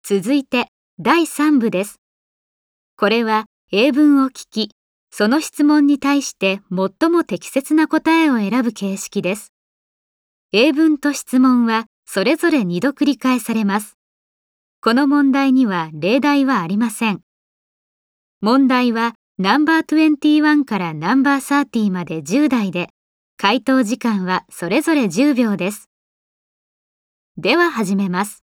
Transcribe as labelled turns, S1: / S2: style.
S1: 続いて第3部です。これは英文を聞き、その質問に対して最も適切な答えを選ぶ形式です。英文と質問はそれぞれ2度繰り返されます。この問題には例題はありません。問題はナンバー21からナンバー30まで10題で、回答時間はそれぞれ10秒です。では始めます。